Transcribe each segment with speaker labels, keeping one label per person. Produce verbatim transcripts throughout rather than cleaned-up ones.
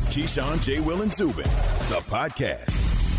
Speaker 1: Keyshawn, J. Will, and Zubin, the podcast.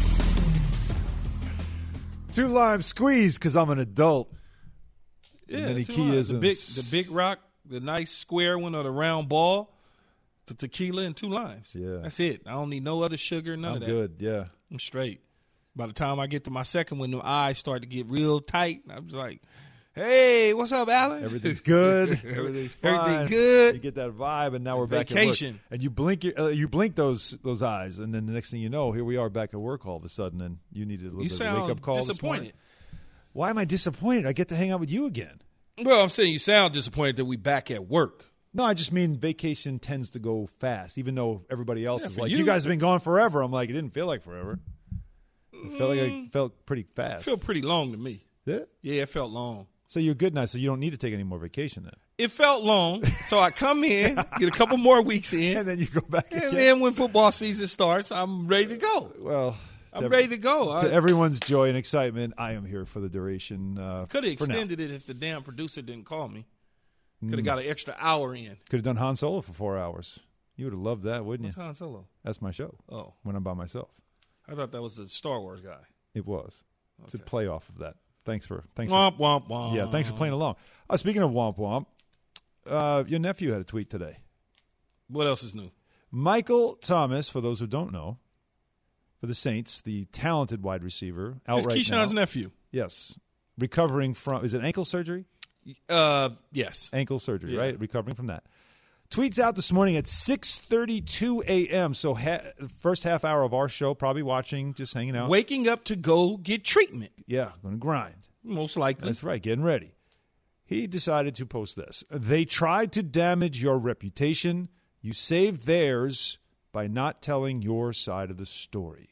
Speaker 2: Two lime squeeze because I'm an adult.
Speaker 3: Yeah,
Speaker 2: many
Speaker 3: two
Speaker 2: keyisms.
Speaker 3: limes. The big, the big rock, the nice square one or the round ball, the tequila, and two limes.
Speaker 2: Yeah.
Speaker 3: That's it. I don't need no other sugar, none
Speaker 2: I'm
Speaker 3: of that.
Speaker 2: good, yeah.
Speaker 3: I'm straight. By the time I get to my second one, the eyes start to get real tight. I was like, hey, what's up, Alan?
Speaker 2: Everything's good. Everything's fine.
Speaker 3: Everything good.
Speaker 2: You get that vibe, and now we're back
Speaker 3: Vacation.
Speaker 2: at work. And you blink, your, uh, you blink those those eyes, and then the next thing you know, here we are back at work all of a sudden, and you needed a little
Speaker 3: You
Speaker 2: bit of a
Speaker 3: sound
Speaker 2: wake-up call this
Speaker 3: disappointed.
Speaker 2: morning. Why am I disappointed? I get to hang out with you again.
Speaker 3: Well, I'm saying you sound disappointed that we back at work.
Speaker 2: No, I just mean vacation tends to go fast, even though everybody else
Speaker 3: Yeah,
Speaker 2: is
Speaker 3: for
Speaker 2: like,
Speaker 3: you.
Speaker 2: you guys have been gone forever. I'm like, it didn't feel like forever. It felt like I felt pretty fast.
Speaker 3: It felt pretty long to me.
Speaker 2: Yeah?
Speaker 3: Yeah, it felt long.
Speaker 2: So you're good now, so you don't need to take any more vacation then.
Speaker 3: It felt long, so I come in, get a couple more weeks in,
Speaker 2: And then you go back
Speaker 3: and
Speaker 2: again.
Speaker 3: then when football season starts, I'm ready to go.
Speaker 2: Well,
Speaker 3: I'm
Speaker 2: to-
Speaker 3: ready to go.
Speaker 2: To
Speaker 3: I
Speaker 2: everyone's joy and excitement, I am here for the duration. Uh,
Speaker 3: could have
Speaker 2: for now.
Speaker 3: extended it if the damn producer didn't call me. Could have got an extra hour in.
Speaker 2: Could have done Han Solo for four hours. You would have loved that, wouldn't
Speaker 3: What's
Speaker 2: you?
Speaker 3: Han Solo?
Speaker 2: That's my show.
Speaker 3: Oh,
Speaker 2: When I'm by myself,
Speaker 3: I thought that was the Star Wars guy.
Speaker 2: it was. It's a
Speaker 3: Okay.
Speaker 2: play off of that. Thanks for thanks. For,
Speaker 3: Womp womp womp.
Speaker 2: yeah, thanks for playing along. Uh, speaking of womp womp, uh, your nephew had a tweet today.
Speaker 3: What else is new?
Speaker 2: Michael Thomas, for those who don't know, for the Saints, the talented wide receiver, out
Speaker 3: It's
Speaker 2: right
Speaker 3: Keyshawn's
Speaker 2: now.
Speaker 3: nephew.
Speaker 2: Yes, recovering from is it ankle surgery?
Speaker 3: Uh, yes.
Speaker 2: Ankle surgery,
Speaker 3: Yeah.
Speaker 2: right? Recovering from that. Tweets out this morning at six thirty-two a.m. So ha- first half hour of our show, probably watching, just hanging out.
Speaker 3: Waking up to go get treatment,
Speaker 2: Yeah, going to grind.
Speaker 3: most likely.
Speaker 2: That's right, getting ready. He decided to post this. They tried to damage your reputation. You saved theirs by not telling your side of the story.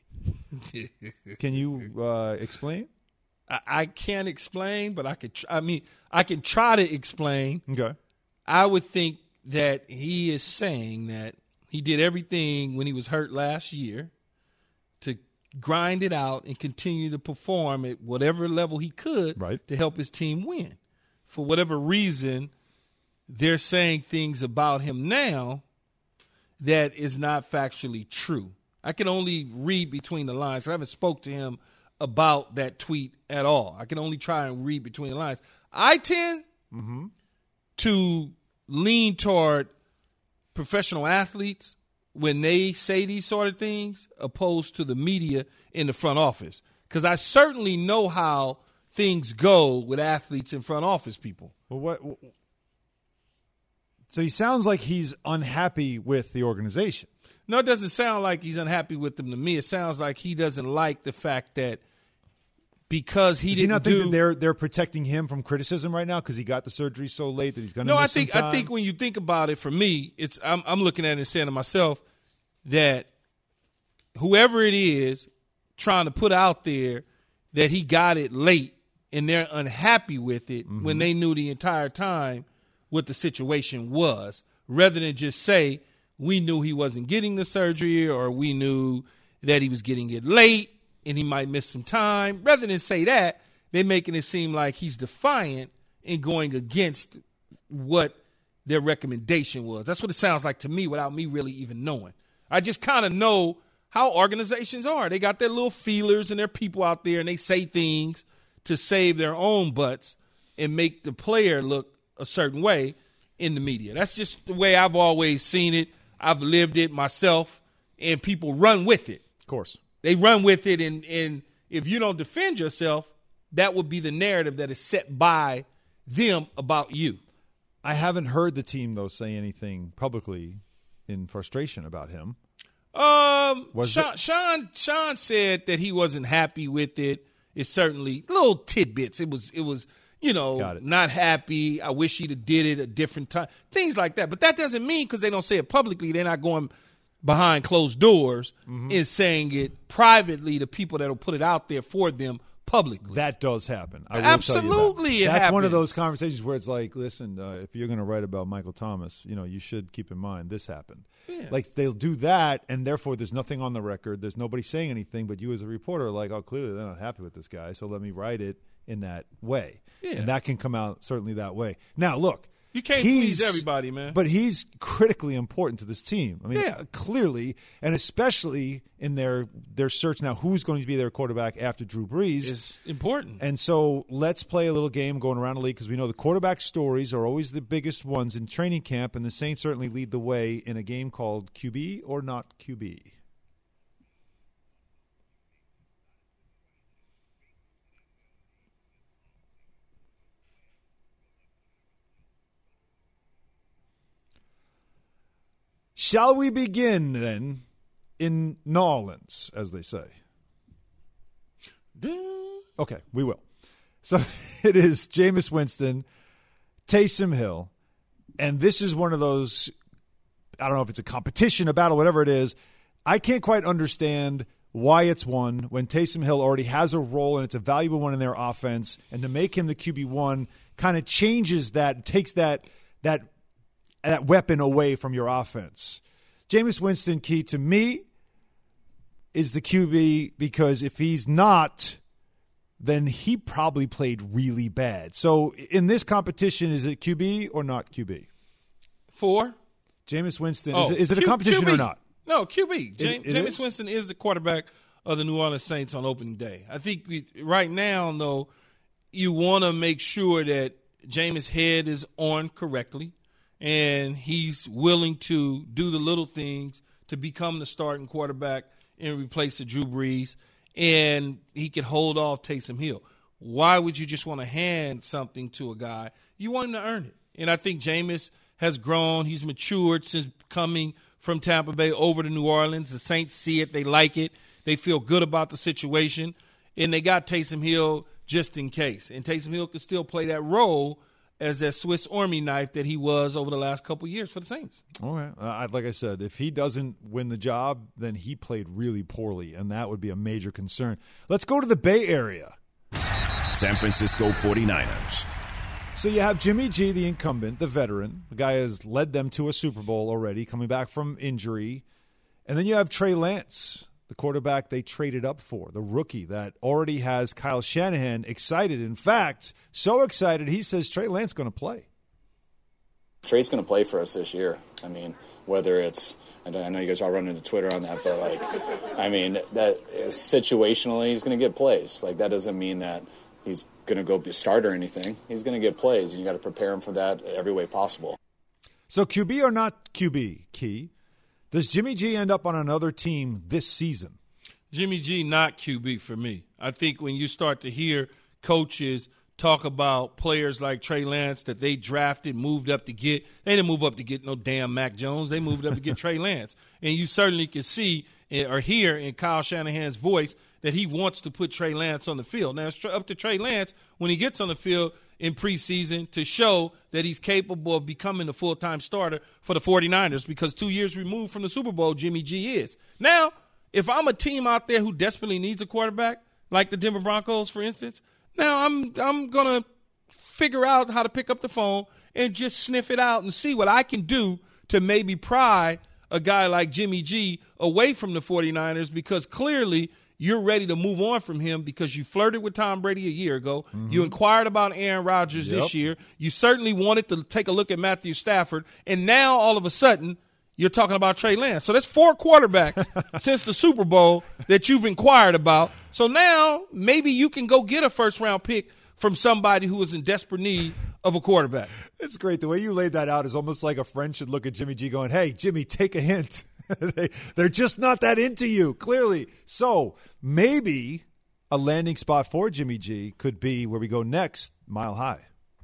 Speaker 2: Can you uh, explain?
Speaker 3: I, I can't explain, but I could. Tr- I mean, I can try to explain.
Speaker 2: Okay.
Speaker 3: I would think that he is saying that he did everything when he was hurt last year to grind it out and continue to perform at whatever level he could
Speaker 2: Right.
Speaker 3: to help his team win. For whatever reason, they're saying things about him now that is not factually true. I can only read between the lines. I haven't spoke to him about that tweet at all. I can only try and read between the lines. I tend to lean toward professional athletes when they say these sort of things opposed to the media in the front office. Because I certainly know how things go with athletes in front office people.
Speaker 2: Well, what? So he sounds like he's unhappy with the organization.
Speaker 3: No, it doesn't sound like he's unhappy with them to me. It sounds like he doesn't like the fact that because he
Speaker 2: Does he
Speaker 3: didn't
Speaker 2: not think
Speaker 3: do
Speaker 2: that they're they're protecting him from criticism right now because he got the surgery so late that he's going to
Speaker 3: No,
Speaker 2: miss
Speaker 3: I think
Speaker 2: some time?
Speaker 3: I think when you think about it, for me, it's I'm I'm looking at it and saying to myself that whoever it is trying to put out there that he got it late and they're unhappy with it
Speaker 2: Mm-hmm.
Speaker 3: when they knew the entire time what the situation was, rather than just say we knew he wasn't getting the surgery or we knew that he was getting it late and he might miss some time. Rather than say that, they're making it seem like he's defiant and going against what their recommendation was. That's what it sounds like to me without me really even knowing. I just kind of know how organizations are. They got their little feelers and their people out there, and they say things to save their own butts and make the player look a certain way in the media. That's just the way I've always seen it. I've lived it myself, and people run with it.
Speaker 2: Of course.
Speaker 3: They run with it, and, and if you don't defend yourself, that would be the narrative that is set by them about you.
Speaker 2: I haven't heard the team, though, say anything publicly in frustration about him.
Speaker 3: Um,
Speaker 2: Was
Speaker 3: Sean,
Speaker 2: it-
Speaker 3: Sean Sean said that he wasn't happy with it. It's certainly little tidbits. It was it was you know
Speaker 2: Got it.
Speaker 3: not happy. I wish he'd have did it a different time. Things like that. But that doesn't mean because they don't say it publicly, they're not going behind closed doors
Speaker 2: Mm-hmm.
Speaker 3: and saying it privately to people that'll put it out there for them publicly.
Speaker 2: That does happen. I will tell you that.
Speaker 3: Absolutely it
Speaker 2: That's one of
Speaker 3: happens.
Speaker 2: those conversations where it's like, listen, uh, if you're going to write about Michael Thomas, you know, you should keep in mind this happened.
Speaker 3: Yeah.
Speaker 2: Like they'll do that, and therefore there's nothing on the record. There's nobody saying anything, but you as a reporter are like, oh, clearly they're not happy with this guy, so let me write it in that way.
Speaker 3: Yeah.
Speaker 2: And that can come out certainly that way. Now, look,
Speaker 3: You can't
Speaker 2: he's,
Speaker 3: please everybody, man.
Speaker 2: But he's critically important to this team. I mean,
Speaker 3: Yeah.
Speaker 2: clearly, and especially in their their search now, who's going to be their quarterback after Drew Brees?
Speaker 3: It's important.
Speaker 2: And so let's play a little game going around the league because we know the quarterback stories are always the biggest ones in training camp, and the Saints certainly lead the way in a game called Q B or not Q B. Shall we begin, then, in New Orleans, as they say? Okay, we will. So it is Jameis Winston, Taysom Hill, and this is one of those, I don't know if it's a competition, a battle, whatever it is. I can't quite understand why it's won when Taysom Hill already has a role and it's a valuable one in their offense, and to make him the Q B one kind of changes that, takes that that that weapon away from your offense. Jameis Winston, key to me, is the Q B because if he's not, then he probably played really bad. So in this competition, is it Q B or not Q B?
Speaker 3: Four.
Speaker 2: Jameis Winston,
Speaker 3: Oh,
Speaker 2: is, it, is it a
Speaker 3: Q-
Speaker 2: competition
Speaker 3: Q B.
Speaker 2: or not?
Speaker 3: No, Q B. James,
Speaker 2: it
Speaker 3: Jameis
Speaker 2: is?
Speaker 3: Winston is the quarterback of the New Orleans Saints on opening day. I think we, right now, though, you want to make sure that Jameis' head is on correctly and he's willing to do the little things to become the starting quarterback and replace the Drew Brees, and he can hold off Taysom Hill. Why would you just want to hand something to a guy? You want him to earn it. And I think Jameis has grown. He's matured since coming from Tampa Bay over to New Orleans. The Saints see it. They like it. They feel good about the situation. And they got Taysom Hill just in case. And Taysom Hill could still play that role as that Swiss Army knife that he was over the last couple of years for the Saints.
Speaker 2: All right. Uh, like I said, if he doesn't win the job, then he played really poorly, and that would be a major concern. Let's go to the Bay Area.
Speaker 1: San Francisco forty-niners.
Speaker 2: So you have Jimmy G, the incumbent, the veteran. The guy has led them to a Super Bowl already, coming back from injury. And then you have Trey Lance, the quarterback they traded up for, the rookie that already has Kyle Shanahan excited. In fact, so excited, he says Trey Lance going to play.
Speaker 4: Trey's going to play for us this year. I mean, whether it's, and I know you guys all run into Twitter on that, but, like, I mean, that situationally he's going to get plays. Like, that doesn't mean that he's going to go be a starter or anything. He's going to get plays, and you got to prepare him for that every way possible.
Speaker 2: So Q B or not Q B, Key? Does Jimmy G end up on another team this season?
Speaker 3: Jimmy G, not Q B for me. I think when you start to hear coaches talk about players like Trey Lance that they drafted, moved up to get, they didn't move up to get no damn Mac Jones. They moved up to get Trey Lance. And you certainly can see or hear in Kyle Shanahan's voice that he wants to put Trey Lance on the field. Now, it's up to Trey Lance when he gets on the field in preseason to show that he's capable of becoming a full-time starter for the forty-niners, because two years removed from the Super Bowl, Jimmy G is. Now, if I'm a team out there who desperately needs a quarterback, like the Denver Broncos, for instance, now I'm I'm going to figure out how to pick up the phone and just sniff it out and see what I can do to maybe pry a guy like Jimmy G away from the forty-niners, because clearly you're ready to move on from him because you flirted with Tom Brady a year ago. Mm-hmm. You inquired about Aaron Rodgers
Speaker 2: yep.
Speaker 3: this year. You certainly wanted to take a look at Matthew Stafford. And now all of a sudden you're talking about Trey Lance. So that's four quarterbacks since the Super Bowl that you've inquired about. So now maybe you can go get a first-round pick from somebody who is in desperate need of a quarterback.
Speaker 2: It's great. The way you laid that out is almost like a friend should look at Jimmy G going, hey, Jimmy, take a hint. they, they're just not that into you, clearly. So maybe a landing spot for Jimmy G could be where we go next, Mile High.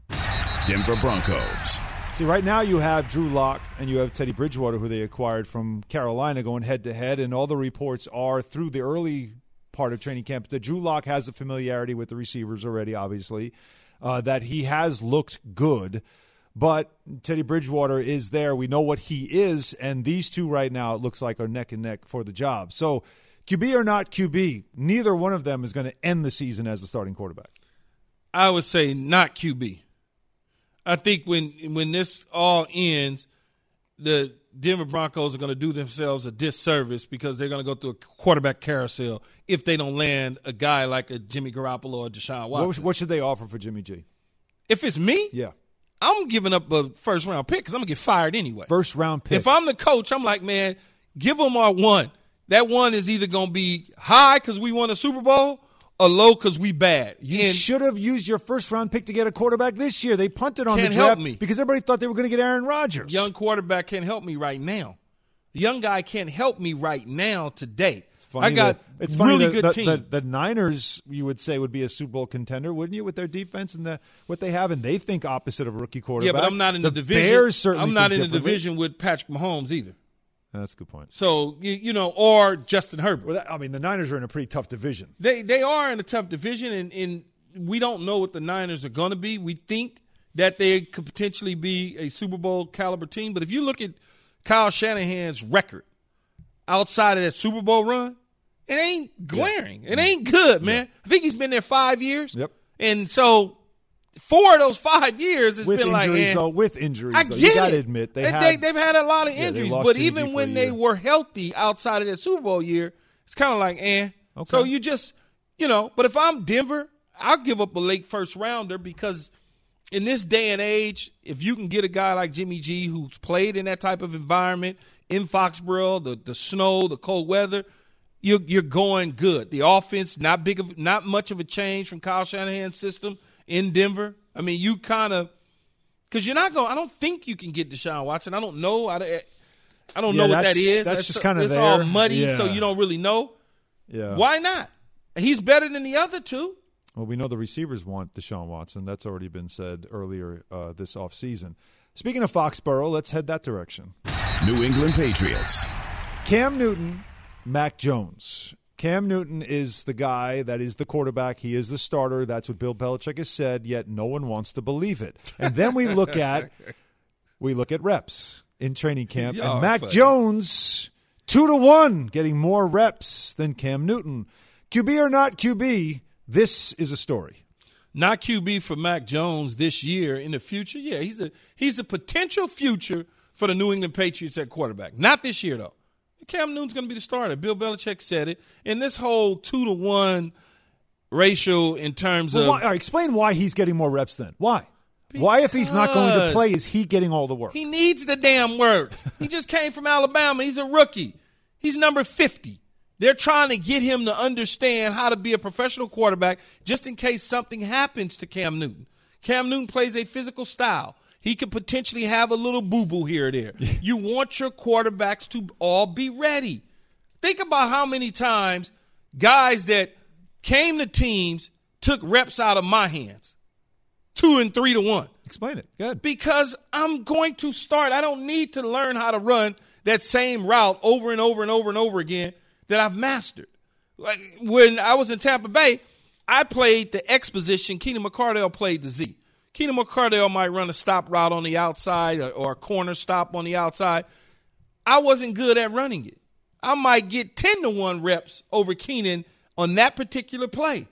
Speaker 1: Denver Broncos.
Speaker 2: See, right now you have Drew Lock and you have Teddy Bridgewater, who they acquired from Carolina, going head-to-head, and all the reports are through the early part of training camp that Drew Lock has a familiarity with the receivers already, obviously, uh, that he has looked good. But Teddy Bridgewater is there. We know what he is, and these two right now, it looks like, are neck and neck for the job. So Q B or not Q B, neither one of them is going to end the season as the starting quarterback.
Speaker 3: I would say not Q B. I think when when this all ends, the Denver Broncos are going to do themselves a disservice because they're going to go through a quarterback carousel if they don't land a guy like a Jimmy Garoppolo or Deshaun Watson.
Speaker 2: What, what should they offer for Jimmy G?
Speaker 3: If it's me,
Speaker 2: yeah,
Speaker 3: I'm giving up a first round pick because I'm gonna get fired anyway.
Speaker 2: First round pick.
Speaker 3: If I'm the coach, I'm like, man, give them our one. That one is either gonna be high because we won a Super Bowl or low because we bad.
Speaker 2: You
Speaker 3: And
Speaker 2: should have used your first round pick to get a quarterback this year. They punted on
Speaker 3: Can't
Speaker 2: the draft
Speaker 3: help me.
Speaker 2: because everybody thought they were going to get Aaron Rodgers.
Speaker 3: young quarterback can't help me right now. Young guy can't help me right now today.
Speaker 2: It's funny
Speaker 3: I got
Speaker 2: that, it's funny
Speaker 3: really
Speaker 2: that,
Speaker 3: good
Speaker 2: the,
Speaker 3: team.
Speaker 2: The, the Niners, you would say, would be a Super Bowl contender, wouldn't you, with their defense and the, what they have? And they think opposite of a rookie
Speaker 3: yeah,
Speaker 2: quarterback.
Speaker 3: but I'm not in the,
Speaker 2: the
Speaker 3: division.
Speaker 2: Bears certainly
Speaker 3: I'm not in
Speaker 2: think
Speaker 3: the
Speaker 2: differently.
Speaker 3: division with Patrick Mahomes either.
Speaker 2: That's a good point.
Speaker 3: So you, you know, or Justin Herbert.
Speaker 2: Well, that, I mean, the Niners are in a pretty tough division.
Speaker 3: They they are in a tough division, and, and we don't know what the Niners are going to be. We think that they could potentially be a Super Bowl caliber team. But if you look at Kyle Shanahan's record outside of that Super Bowl run, it ain't glaring. Yeah. It ain't good, man. Yeah. I think he's been there five years.
Speaker 2: Yep.
Speaker 3: And so four of those five years has
Speaker 2: with
Speaker 3: been like,
Speaker 2: injuries,
Speaker 3: eh,
Speaker 2: though, with injuries,
Speaker 3: I
Speaker 2: though.
Speaker 3: get
Speaker 2: you got to
Speaker 3: it.
Speaker 2: admit they,
Speaker 3: they,
Speaker 2: had,
Speaker 3: they they've had a lot of
Speaker 2: yeah,
Speaker 3: injuries,
Speaker 2: lost
Speaker 3: but
Speaker 2: Jimmy
Speaker 3: even
Speaker 2: G for
Speaker 3: when
Speaker 2: a
Speaker 3: they
Speaker 2: year.
Speaker 3: were healthy outside of that Super Bowl year, it's kind of like, eh.
Speaker 2: Okay.
Speaker 3: So you just, you know. But if I'm Denver, I'll give up a late first rounder because in this day and age, if you can get a guy like Jimmy G who's played in that type of environment in Foxborough, the the snow, the cold weather, you're you're going good. The offense not big of not much of a change from Kyle Shanahan's system in Denver. I mean, you kind of because you're not going. I don't think you can get Deshaun Watson. I don't know. I, I don't
Speaker 2: Yeah,
Speaker 3: know what
Speaker 2: that's-
Speaker 3: that is.
Speaker 2: that's just kinda
Speaker 3: it's
Speaker 2: there.
Speaker 3: all muddy,
Speaker 2: Yeah.
Speaker 3: so you don't really know.
Speaker 2: Yeah.
Speaker 3: Why not? He's better than the other two.
Speaker 2: Well, we know the receivers want Deshaun Watson. That's already been said earlier uh, this offseason. Speaking of Foxborough, let's head that direction.
Speaker 1: New England Patriots.
Speaker 2: Cam Newton, Mac Jones. Cam Newton is the guy that is the quarterback. He is the starter. That's what Bill Belichick has said, yet no one wants to believe it. And then we look at we look at reps in training camp.
Speaker 3: Y'all
Speaker 2: and
Speaker 3: are
Speaker 2: Mac
Speaker 3: funny.
Speaker 2: Jones, two to one, getting more reps than Cam Newton. Q B or not Q B, this is a story.
Speaker 3: Not Q B for Mac Jones this year. In the future, yeah, he's a he's a potential future for the New England Patriots at quarterback. Not this year, though. Cam Newton's going to be the starter. Bill Belichick said it. And this whole two to one ratio in terms
Speaker 2: Well,
Speaker 3: of
Speaker 2: why, all right, explain why he's getting more reps then. Why? Why, if he's not going to
Speaker 3: Because
Speaker 2: play, is he getting all the work?
Speaker 3: he needs the damn word. He just came from Alabama. He's a rookie. He's number fifty. They're trying to get him to understand how to be a professional quarterback just in case something happens to Cam Newton. Cam Newton plays a physical style. He could potentially have a little boo-boo here or there. You want your quarterbacks to all be ready. Think about how many times guys that came to teams took reps out of my hands. Two and three to one.
Speaker 2: Explain it. Good.
Speaker 3: Because I'm going to start. I don't need to learn how to run that same route over and over and over and over again that I've mastered. Like when I was in Tampa Bay, I played the X position. Keenan McCardell played the Z. Keenan McCardell might run a stop route on the outside or, or a corner stop on the outside. I wasn't good at running it. I might get ten to one reps over Keenan on that particular play.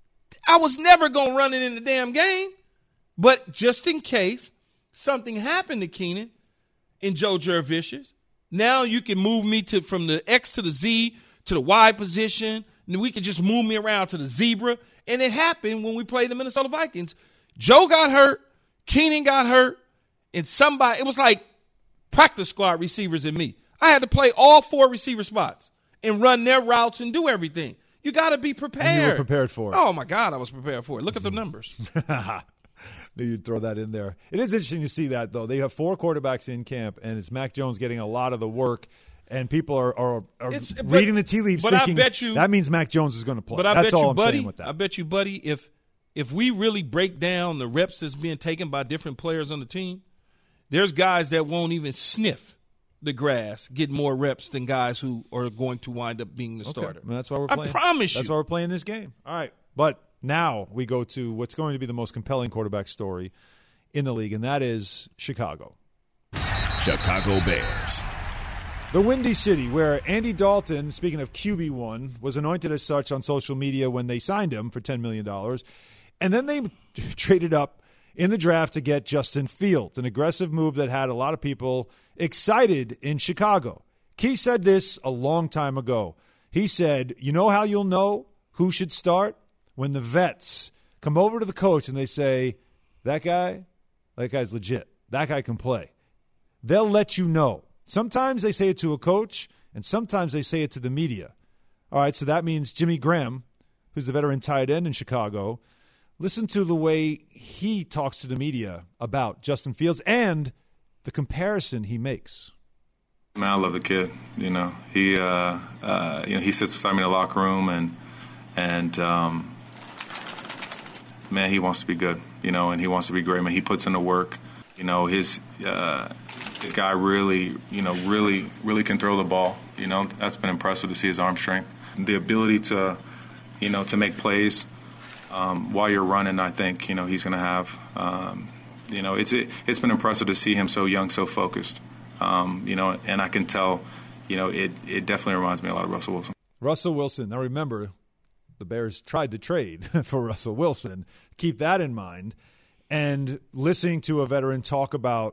Speaker 3: I was never going to run it in the damn game. But just in case something happened to Keenan and Joe Jurevicius, now you can move me to from the X to the Z to the Y position, and we can just move me around to the zebra. And it happened when we played the Minnesota Vikings. Joe got hurt, Keenan got hurt, and somebody, it was like practice squad receivers and me. I had to play all four receiver spots and run their routes and do everything. You got to be prepared.
Speaker 2: And you were prepared for it.
Speaker 3: Oh, my God, I was prepared for it. Look at the numbers.
Speaker 2: Knew you'd throw that in there. It is interesting to see that, though. They have four quarterbacks in camp, and it's Mac Jones getting a lot of the work, and people are, are, are
Speaker 3: It's- but-
Speaker 2: reading the tea leaves
Speaker 3: but I
Speaker 2: thinking
Speaker 3: bet you-
Speaker 2: that means Mac Jones is going to play.
Speaker 3: But I
Speaker 2: That's
Speaker 3: bet
Speaker 2: all
Speaker 3: you,
Speaker 2: I'm
Speaker 3: buddy,
Speaker 2: saying with that.
Speaker 3: I bet you, buddy, if if we really break down the reps that's being taken by different players on the team, there's guys that won't even sniff the grass get more reps than guys who are going to wind up being the starter.
Speaker 2: Well, that's why we're
Speaker 3: I
Speaker 2: playing.
Speaker 3: promise
Speaker 2: That's
Speaker 3: you.
Speaker 2: why we're playing this game. All right. But now we go to what's going to be the most compelling quarterback story in the league, and that is Chicago.
Speaker 1: Chicago Bears.
Speaker 2: The Windy City, where Andy Dalton, speaking of Q B one, was anointed as such on social media when they signed him for ten million dollars. And then they traded up in the draft to get Justin Fields, an aggressive move that had a lot of people excited in Chicago. Key said this a long time ago. He said, you know how you'll know who should start? When the vets come over to the coach and they say, that guy, that guy's legit. That guy can play. They'll let you know. Sometimes they say it to a coach, and sometimes they say it to the media. All right, so that means Jimmy Graham, who's the veteran tight end in Chicago, listen to the way he talks to the media about Justin Fields and the comparison he makes.
Speaker 5: Man, I love the kid. You know, he uh, uh, you know he sits beside me in the locker room, and and um, man, he wants to be good. You know, and he wants to be great. Man, he puts in the work. You know, his uh, the guy really, you know, really, really can throw the ball. You know, that's been impressive to see his arm strength, the ability to, you know, to make plays um, while you're running. I think you know he's going to have. Um, you know, it's it, it's been impressive to see him so young, so focused. Um, you know, and I can tell, you know, it, it definitely reminds me a lot of Russell Wilson.
Speaker 2: Russell Wilson. Now, remember, the Bears tried to trade for Russell Wilson. Keep that in mind. And listening to a veteran talk about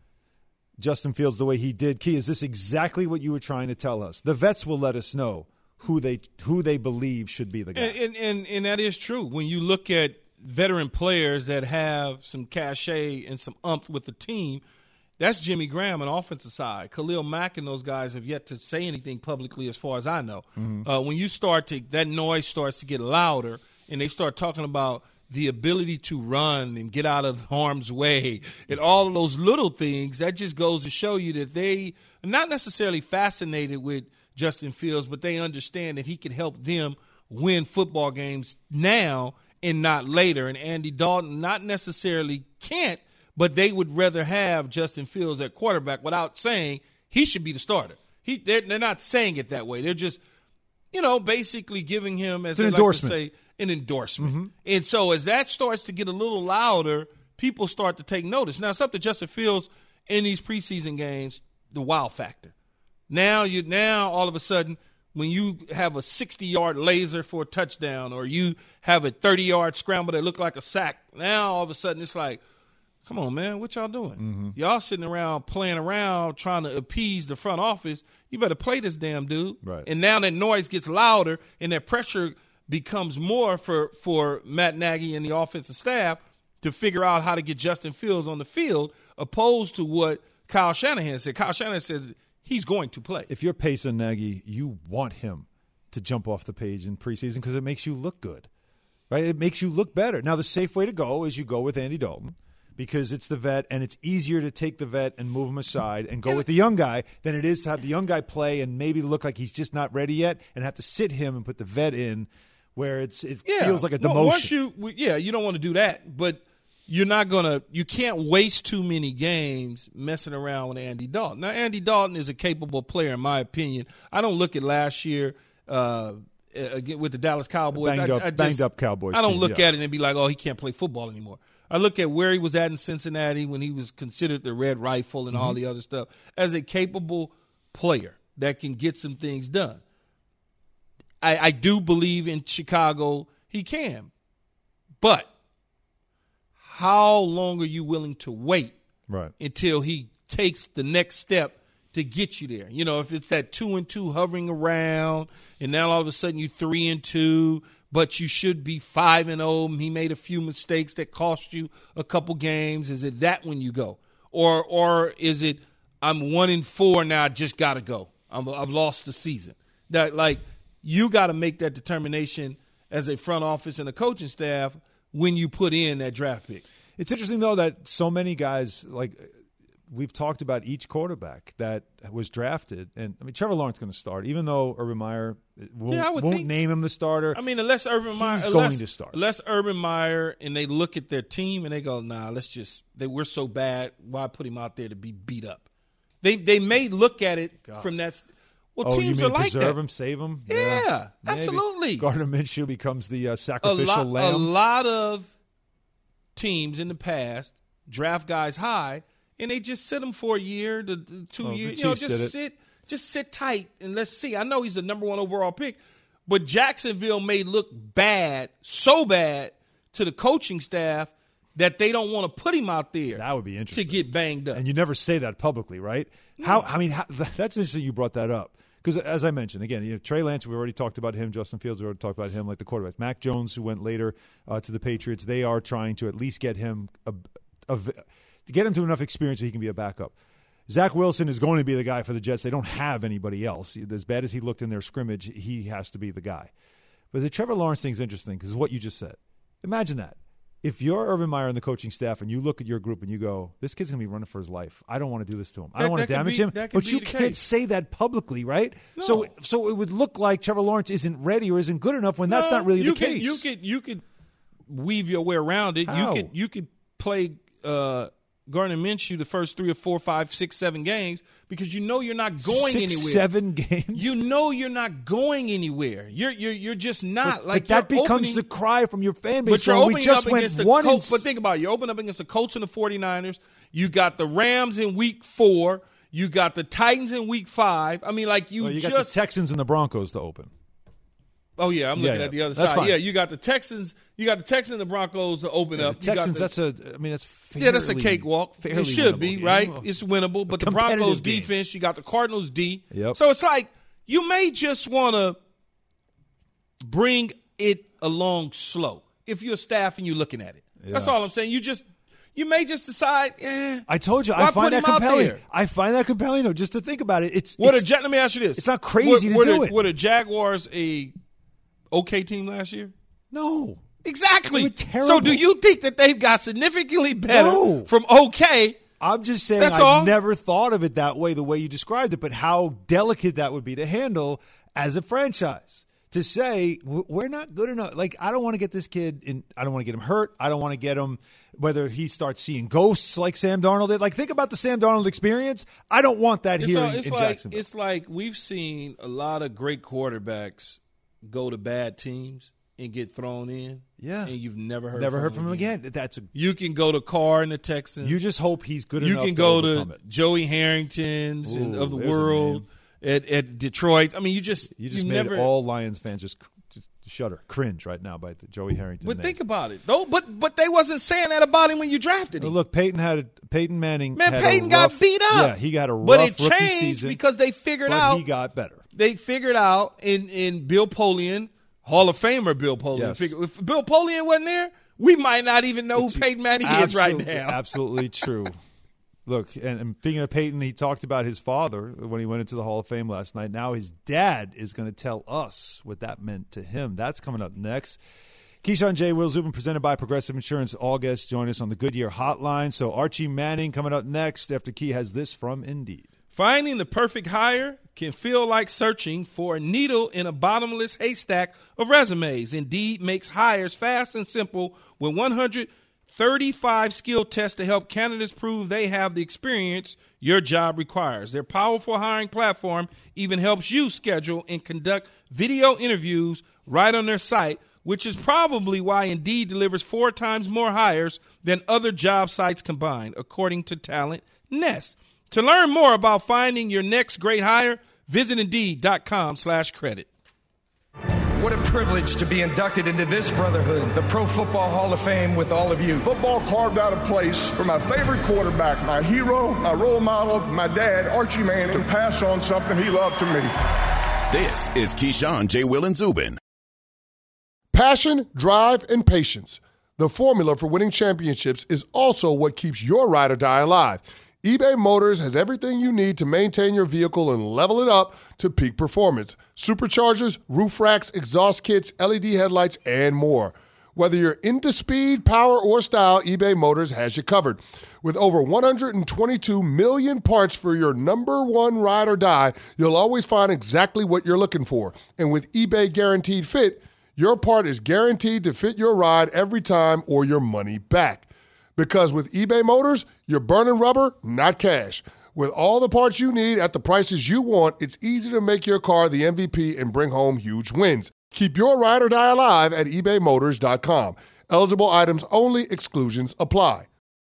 Speaker 2: Justin Fields the way he did, Key, is this exactly what you were trying to tell us? The vets will let us know who they who they believe should be the guy.
Speaker 3: And, and, and, and that is true. When you look at veteran players that have some cachet and some umph with the team, that's Jimmy Graham on the offensive side. Khalil Mack and those guys have yet to say anything publicly as far as I know. Mm-hmm. Uh, when you start to – that noise starts to get louder and they start talking about the ability to run and get out of harm's way and all of those little things, that just goes to show you that they are not necessarily fascinated with Justin Fields, but they understand that he can help them win football games now and not later. And Andy Dalton not necessarily can't, but they would rather have Justin Fields at quarterback without saying he should be the starter. He, they're, they're not saying it that way. They're just, you know, basically giving him, as
Speaker 2: an
Speaker 3: they
Speaker 2: endorsement.
Speaker 3: like to say, an endorsement.
Speaker 2: Mm-hmm.
Speaker 3: And so as that starts to get a little louder, people start to take notice. Now, it's up to Justin Fields in these preseason games, the wow factor. Now, you now all of a sudden, when you have a sixty-yard laser for a touchdown or you have a thirty-yard scramble that look like a sack, now all of a sudden it's like, come on, man, what y'all doing? Mm-hmm. Y'all sitting around playing around trying to appease the front office. You better play this damn dude.
Speaker 2: Right.
Speaker 3: And now that noise gets louder and that pressure becomes more for, for Matt Nagy and the offensive staff to figure out how to get Justin Fields on the field, opposed to what Kyle Shanahan said. Kyle Shanahan said he's going to play.
Speaker 2: If you're Payson Nagy, you want him to jump off the page in preseason because it makes you look good, right? It makes you look better. Now, the safe way to go is you go with Andy Dalton, because it's the vet, and it's easier to take the vet and move him aside and go with the young guy than it is to have the young guy play and maybe look like he's just not ready yet and have to sit him and put the vet in where it's it yeah. feels like a demotion.
Speaker 3: No, once you, yeah, you don't want to do that, but you're not going to – you can't waste too many games messing around with Andy Dalton. Now, Andy Dalton is a capable player, in my opinion. I don't look at last year uh, again with the Dallas Cowboys.
Speaker 2: Banged,
Speaker 3: I,
Speaker 2: up,
Speaker 3: I just,
Speaker 2: banged up Cowboys
Speaker 3: I don't
Speaker 2: team,
Speaker 3: look
Speaker 2: yeah.
Speaker 3: at it and be like, oh, he can't play football anymore. I look at where he was at in Cincinnati when he was considered the Red Rifle and mm-hmm. all the other stuff as a capable player that can get some things done. I, I do believe in Chicago he can. But how long are you willing to wait
Speaker 2: right.
Speaker 3: until he takes the next step to get you there? You know, if it's that two and two hovering around and now all of a sudden you three and two, but you should be five and oh. He made a few mistakes that cost you a couple games. Is it that when you go, or or is it I'm one and four now? I just got to go. I'm, I've lost the season. That like you got to make that determination as a front office and a coaching staff when you put in that draft pick.
Speaker 2: It's interesting though that so many guys like. We've talked about each quarterback that was drafted, and I mean Trevor Lawrence is going to start, even though Urban Meyer won't,
Speaker 3: yeah,
Speaker 2: won't
Speaker 3: think,
Speaker 2: name him the starter.
Speaker 3: I mean, unless Urban Meyer,
Speaker 2: he's
Speaker 3: unless,
Speaker 2: going to start.
Speaker 3: Unless Urban Meyer and they look at their team and they go, "Nah, let's just they we're so bad. Why put him out there to be beat up?" They they may look at it God. from that. Well,
Speaker 2: oh,
Speaker 3: teams
Speaker 2: you mean
Speaker 3: are like
Speaker 2: preserve
Speaker 3: that.
Speaker 2: him, save him.
Speaker 3: Yeah,
Speaker 2: yeah
Speaker 3: absolutely.
Speaker 2: Gardner Minshew becomes the uh, sacrificial
Speaker 3: a lot,
Speaker 2: lamb.
Speaker 3: A lot of teams in the past draft guys high. And they just sit him for a year, the, the two
Speaker 2: oh,
Speaker 3: years.
Speaker 2: The
Speaker 3: you know, just sit, just sit tight and let's see. I know he's the number one overall pick, but Jacksonville may look bad, so bad to the coaching staff that they don't want to put him out there.
Speaker 2: That would be interesting
Speaker 3: to get banged up.
Speaker 2: And you never say that publicly, right?
Speaker 3: No.
Speaker 2: How? I mean, how, that's interesting. You brought that up because, as I mentioned, again, you know, Trey Lance. We already talked about him. Justin Fields. We already talked about him. Like the quarterbacks, Mac Jones, who went later uh, to the Patriots. They are trying to at least get him a. a get him to enough experience so he can be a backup. Zach Wilson is going to be the guy for the Jets. They don't have anybody else. As bad as he looked in their scrimmage, he has to be the guy. But the Trevor Lawrence thing is interesting because what you just said. Imagine that. If you're Urban Meyer and the coaching staff and you look at your group and you go, this kid's going to be running for his life. I don't want to do this to him. I don't
Speaker 3: That-
Speaker 2: want to
Speaker 3: that could
Speaker 2: damage
Speaker 3: be-
Speaker 2: him.
Speaker 3: that could
Speaker 2: But
Speaker 3: be
Speaker 2: you
Speaker 3: the
Speaker 2: can't
Speaker 3: case.
Speaker 2: say that publicly, right?
Speaker 3: No.
Speaker 2: So so it would look like Trevor Lawrence isn't ready or isn't good enough when that's
Speaker 3: No,
Speaker 2: not really
Speaker 3: you
Speaker 2: the
Speaker 3: could,
Speaker 2: case.
Speaker 3: You could you could weave your way around it.
Speaker 2: How?
Speaker 3: You could you could play uh, Gardner Minshew the first three or four, five, six, seven games because you know you're not going
Speaker 2: Six,
Speaker 3: anywhere.
Speaker 2: seven games?
Speaker 3: You know you're not going anywhere. You're you're you're just not
Speaker 2: But,
Speaker 3: like
Speaker 2: but that
Speaker 3: you're
Speaker 2: becomes
Speaker 3: opening,
Speaker 2: the cry from your fan base.
Speaker 3: But you're
Speaker 2: going,
Speaker 3: opening
Speaker 2: we just
Speaker 3: up
Speaker 2: went
Speaker 3: against the
Speaker 2: one
Speaker 3: Colts.
Speaker 2: and
Speaker 3: But think about it. You're opening up against the Colts and the 49ers. You got the Rams in week four. You got the Titans in week five. I mean, like you,
Speaker 2: Well, you
Speaker 3: just
Speaker 2: got the Texans and the Broncos to open.
Speaker 3: Oh yeah, I'm
Speaker 2: Yeah,
Speaker 3: looking
Speaker 2: yeah.
Speaker 3: at the other
Speaker 2: That's
Speaker 3: side.
Speaker 2: fine.
Speaker 3: Yeah, you got the Texans. You got the Texans and the Broncos to open
Speaker 2: Yeah,
Speaker 3: up.
Speaker 2: the
Speaker 3: You got
Speaker 2: Texans,
Speaker 3: the-
Speaker 2: that's a, I mean, that's fairly,
Speaker 3: yeah, that's a cakewalk.
Speaker 2: fairly
Speaker 3: It should
Speaker 2: winnable
Speaker 3: be
Speaker 2: game.
Speaker 3: right. It's winnable, but the
Speaker 2: competitive
Speaker 3: Broncos
Speaker 2: game.
Speaker 3: defense. You got the Cardinals D.
Speaker 2: Yep.
Speaker 3: So it's like you may just want to bring it along slow if you're a staff and you're looking at it. That's
Speaker 2: Yeah.
Speaker 3: all I'm saying. You just you may just decide. Eh,
Speaker 2: I told you,
Speaker 3: why
Speaker 2: I find
Speaker 3: put
Speaker 2: that
Speaker 3: him out
Speaker 2: compelling.
Speaker 3: there?
Speaker 2: I find that compelling, though, just to think about it. It's,
Speaker 3: What a
Speaker 2: it's
Speaker 3: Ja- let me ask you this:
Speaker 2: it's not crazy
Speaker 3: were,
Speaker 2: to
Speaker 3: were
Speaker 2: do
Speaker 3: the,
Speaker 2: it.
Speaker 3: Were the Jaguars a okay team last year?
Speaker 2: no.
Speaker 3: Exactly.
Speaker 2: They were terrible.
Speaker 3: So do you think that they've got significantly better
Speaker 2: No.
Speaker 3: from okay?
Speaker 2: I'm just saying
Speaker 3: That's
Speaker 2: I
Speaker 3: all.
Speaker 2: never thought of it that way, the way you described it, but how delicate that would be to handle as a franchise. To say, "W- we're not good enough. Like, I don't want to get this kid in. I don't want to get him hurt. I don't want to get him, whether he starts seeing ghosts like Sam Darnold did. Like, think about the Sam Darnold experience. I don't want that
Speaker 3: It's,
Speaker 2: here
Speaker 3: all-
Speaker 2: in,
Speaker 3: it's
Speaker 2: in
Speaker 3: like
Speaker 2: Jacksonville.
Speaker 3: it's like we've seen a lot of great quarterbacks go to bad teams and get thrown in.
Speaker 2: Yeah.
Speaker 3: and you've never heard
Speaker 2: Never
Speaker 3: from
Speaker 2: heard
Speaker 3: him
Speaker 2: from him again. That's a,
Speaker 3: You can go to Carr and the Texans.
Speaker 2: you just hope he's good
Speaker 3: You
Speaker 2: enough
Speaker 3: can
Speaker 2: to
Speaker 3: go
Speaker 2: overcome
Speaker 3: to
Speaker 2: it.
Speaker 3: Joey Harrington's and
Speaker 2: Ooh,
Speaker 3: of the
Speaker 2: there's a
Speaker 3: world at, at Detroit. I mean, you just
Speaker 2: You just
Speaker 3: you've
Speaker 2: made
Speaker 3: never,
Speaker 2: all Lions fans just, just shudder, cringe right now by the Joey Harrington
Speaker 3: But
Speaker 2: name.
Speaker 3: think about it, though. But but they wasn't saying that about him when you drafted him.
Speaker 2: Well, look, Peyton had a, Peyton Manning.
Speaker 3: Man,
Speaker 2: had
Speaker 3: Peyton
Speaker 2: a
Speaker 3: got
Speaker 2: rough-
Speaker 3: beat up.
Speaker 2: Yeah, he got a rough
Speaker 3: but it
Speaker 2: rookie
Speaker 3: changed
Speaker 2: season
Speaker 3: because they figured
Speaker 2: but
Speaker 3: out
Speaker 2: he got better.
Speaker 3: they figured out in in Bill Polian, Hall of Famer Bill Polian.
Speaker 2: Yes.
Speaker 3: Figured, if Bill Polian wasn't there, we might not even know who Peyton Manning is right
Speaker 2: Absolutely-
Speaker 3: now.
Speaker 2: Absolutely true. Look, and, and speaking of Peyton, he talked about his father when he went into the Hall of Fame last night. Now his dad is going to tell us what that meant to him. That's coming up next. Keyshawn J. Will Zubin, presented by Progressive Insurance. All guests join us on the Goodyear Hotline. So Archie Manning coming up next after Key has this from Indeed.
Speaker 3: Finding the perfect hire can feel like searching for a needle in a bottomless haystack of resumes. Indeed makes hires fast and simple with one hundred thirty-five skill tests to help candidates prove they have the experience your job requires. Their powerful hiring platform even helps you schedule and conduct video interviews right on their site, which is probably why Indeed delivers four times more hires than other job sites combined, according to Talent Nest. To learn more about finding your next great hire, visit Indeed.com slash credit.
Speaker 6: What a privilege to be inducted into this brotherhood, the Pro Football Hall of Fame, with all of you.
Speaker 7: Football carved out a place for my favorite quarterback, my hero, my role model, my dad, Archie Manning, to pass on something he loved to me.
Speaker 1: This is Keyshawn, J. Will, and Zubin.
Speaker 8: Passion, drive, and patience. The formula for winning championships is also what keeps your ride or die alive. eBay Motors has everything you need to maintain your vehicle and level it up to peak performance. Superchargers, roof racks, exhaust kits, L E D headlights, and more. Whether you're into speed, power, or style, eBay Motors has you covered. With over one hundred twenty-two million parts for your number one ride or die, you'll always find exactly what you're looking for. And with eBay Guaranteed Fit, your part is guaranteed to fit your ride every time or your money back. Because with eBay Motors, you're burning rubber, not cash. With all the parts you need at the prices you want, it's easy to make your car the M V P and bring home huge wins. Keep your ride or die alive at ebay motors dot com. Eligible items only. Exclusions apply.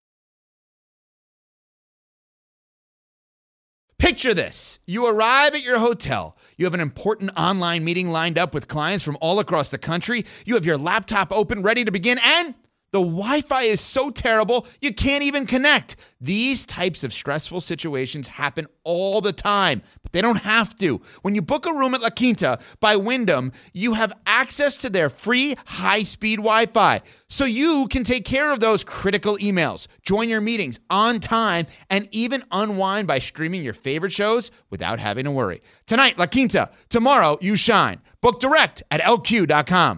Speaker 9: Picture this. You arrive at your hotel. You have an important online meeting lined up with clients from all across the country. You have your laptop open, ready to begin, and The Wi-Fi is so terrible, you can't even connect. These types of stressful situations happen all the time, but they don't have to. When you book a room at La Quinta by Wyndham, you have access to their free high-speed Wi-Fi, so you can take care of those critical emails, join your meetings on time, and even unwind by streaming your favorite shows without having to worry. Tonight, La Quinta. Tomorrow, you shine. Book direct at L Q dot com.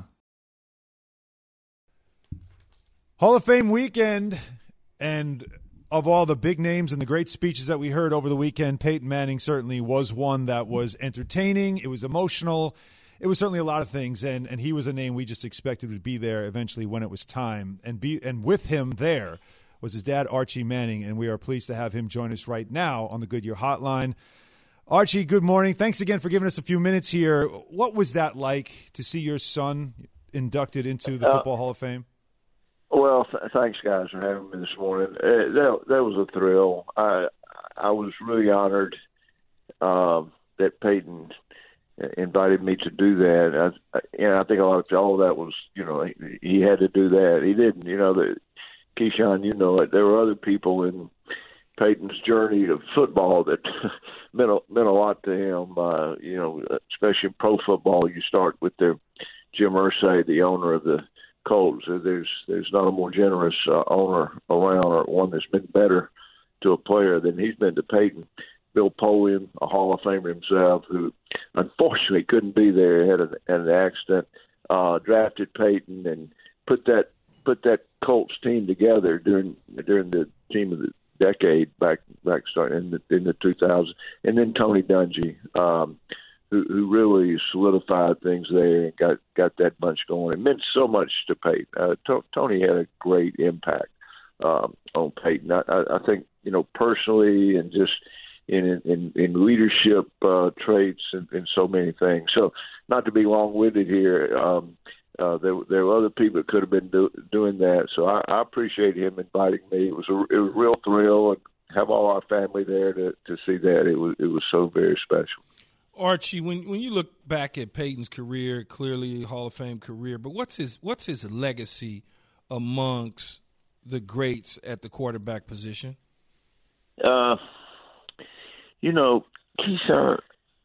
Speaker 2: Hall of Fame weekend, and of all the big names and the great speeches that we heard over the weekend, Peyton Manning certainly was one that was entertaining. It was emotional. It was certainly a lot of things, and, and he was a name we just expected would be there eventually when it was time. And be and with him there was his dad, Archie Manning, and we are pleased to have him join us right now on the Goodyear Hotline. Archie, good morning. Thanks again for giving us a few minutes here. What was that like to see your son inducted into the Football uh, Hall of Fame?
Speaker 10: Well, th- thanks, guys, for having me this morning. Uh, that, that was a thrill. I I was really honored uh, that Peyton invited me to do that. I, and I think a lot of all of that was, you know, he, he had to do that. He didn't, you know, the, Keyshawn, you know it. There were other people in Peyton's journey to football that meant a, meant a lot to him. Uh, you know, especially in pro football, you start with the Jim Irsay, the owner of the Colts. There's there's not a more generous uh, owner around, or one that's been better to a player than he's been to Peyton. Bill Polian, a Hall of Famer himself, who unfortunately couldn't be there, had an, had an accident, uh, drafted Peyton and put that put that Colts team together during during the team of the decade back back starting in the in the two thousands, and then Tony Dungy. Um, Who, who really solidified things there and got, got that bunch going. It meant so much to Peyton. Uh, T- Tony had a great impact um, on Peyton. I, I, I think, you know, personally and just in in, in leadership uh, traits and, and so many things. So not to be long-winded here, um, uh, there, there were other people that could have been do, doing that. So I, I appreciate him inviting me. It was a, it was a real thrill, and have all our family there to, to see that. It was it was so very special.
Speaker 3: Archie, when when you look back at Peyton's career, clearly a Hall of Fame career, but what's his what's his legacy amongst the greats at the quarterback position?
Speaker 10: Uh, you know, Keyshawn,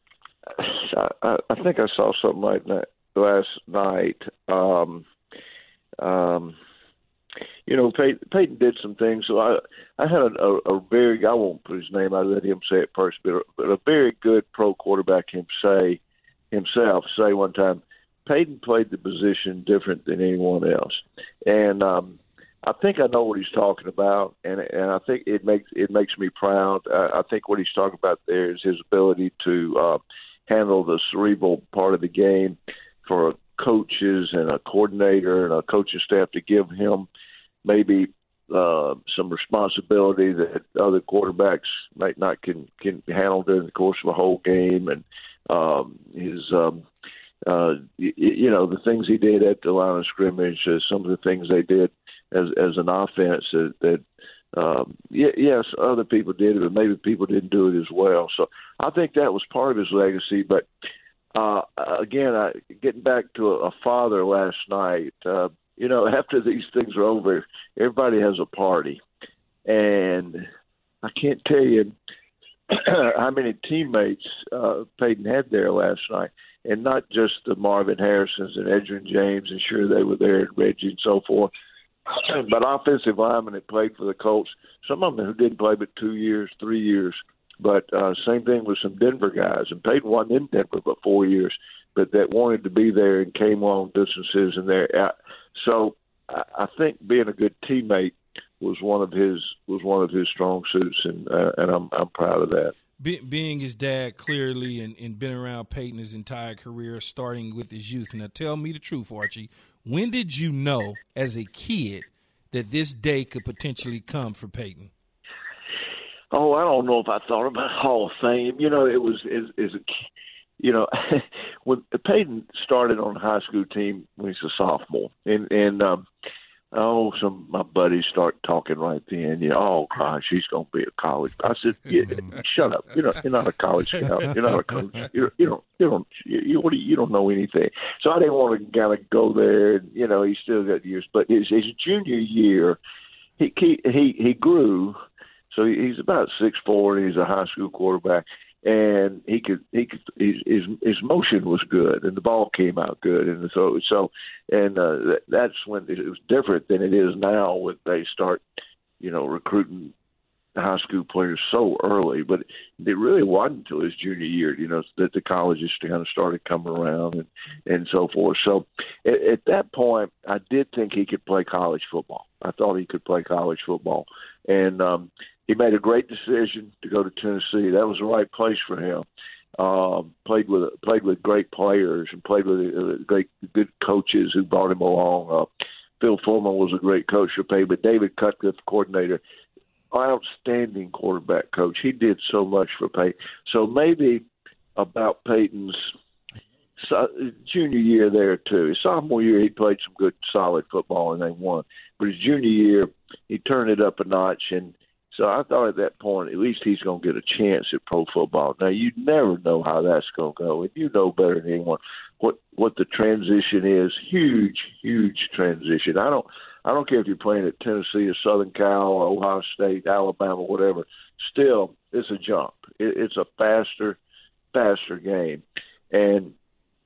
Speaker 10: I, I think I saw something like that last night. Um, um, you know, Peyton, Peyton did some things. So I, I had a, a, a very, I won't put his name, I let him say it first, but a, but a very good pro quarterback him say, himself say one time, Peyton played the position different than anyone else. And um, I think I know what he's talking about, and and I think it makes it makes me proud. I, I think what he's talking about there is his ability to uh, handle the cerebral part of the game for coaches and a coordinator and a coaching staff to give him maybe uh, some responsibility that other quarterbacks might not can can handle during the course of a whole game, and um, his um, uh, you, you know the things he did at the line of scrimmage, uh, some of the things they did as as an offense that. that Um, yes, other people did it, but maybe people didn't do it as well. So I think that was part of his legacy. But uh, again, I, getting back to a, a father last night, uh, you know, after these things are over, everybody has a party. And I can't tell you how many teammates uh, Peyton had there last night. And not just the Marvin Harrisons and Edgerrin James, and sure they were there, and Reggie and so forth. But offensive linemen that played for the Colts, some of them who didn't play but two years, three years. But uh, same thing with some Denver guys. And Peyton wasn't in Denver but four years, but that wanted to be there and came long distances. And there, so I think being a good teammate was one of his was one of his strong suits, and uh, and I'm I'm proud of that.
Speaker 3: Be, being his dad, clearly, and, and been around Peyton his entire career, starting with his youth. Now, tell me the truth, Archie. When did you know, as a kid, that this day could potentially come for Peyton?
Speaker 10: Oh, I don't know if I thought about Hall of Fame. You know, it was as, as a, you know, when Peyton started on the high school team when he was a sophomore, and and um, oh, some of my buddies start talking right then. You know, oh gosh, he's going to be a college. I said, yeah, shut up. You're not. You're not a college scout. You're not a coach. You're, you don't. You don't. You, what do you, you don't know anything. So I didn't want to kind of go there. And, you know, he still got years. But his, his junior year, he he he, he grew. So he's about six foot four, and he's a high school quarterback. And he could, he could, his, his his motion was good, and the ball came out good, and so so, and uh, that, that's when it was different than it is now when they start, you know, recruiting high school players so early. But it really wasn't until his junior year, you know, that the colleges kind of started coming around and and so forth. So at, at that point, I did think he could play college football. I thought he could play college football, and um, he made a great decision to go to Tennessee. That was the right place for him. Um, played with played with great players and played with uh, great good coaches who brought him along. Uh, Phil Foreman was a great coach for Peyton, but David Cutcliffe, coordinator, outstanding quarterback coach. He did so much for Peyton. So maybe about Peyton's junior year there too. His sophomore year, he played some good, solid football and they won. But his junior year, he turned it up a notch, and so I thought at that point, at least he's going to get a chance at pro football. Now, you never know how that's going to go, and you know better than anyone what what the transition is. Huge, huge transition. I don't I don't care if you're playing at Tennessee or Southern Cal or Ohio State, Alabama, whatever. Still, it's a jump. It, it's a faster, faster game, and